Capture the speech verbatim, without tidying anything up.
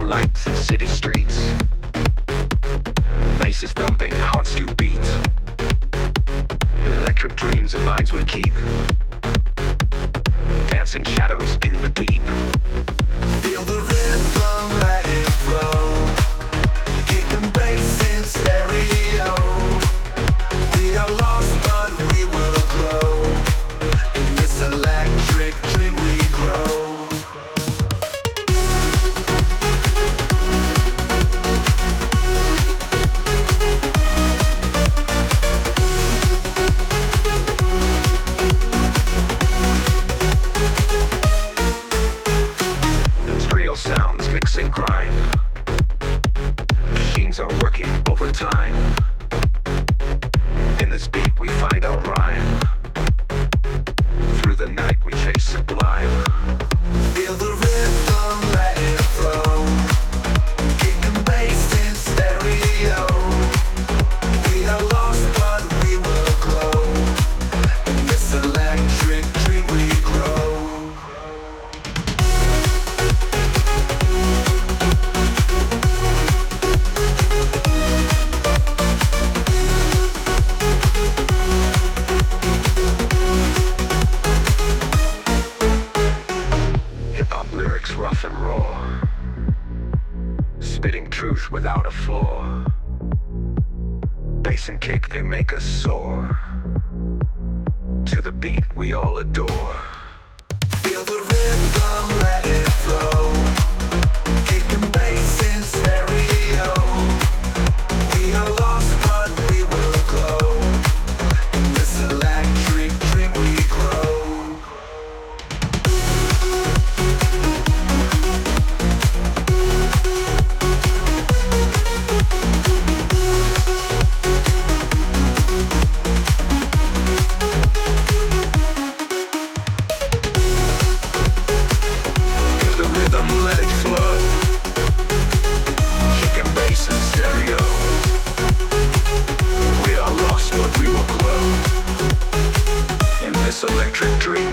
lights in city streets. Bass is thumping, hearts do beat. Electric dreams and minds we keep. Dancing shadows in the deep. Feel the rhythm, let it flow. Kick and bass in stereo. We are lost but we will glow. In this electric dream we grow. Sounds mixing crime. Machines are working overtime. In this beat we find our rhyme. Through the night we chase sublime. Feel the rhythm, let it flow. Kick and bass in stereo. We are lost but we will glow. In this electric dream we grow. Lyrics rough and raw, spitting truth without a flaw. Bass and kick, they make us soar. To the beat we all adore. Feel the rhythm, let it flow. Kick and bass in stereo. We are lost but we will glow. In this electric dream we grow. Let it flow. Kick and bass in stereo. We are lost but we will glow. In this electric dream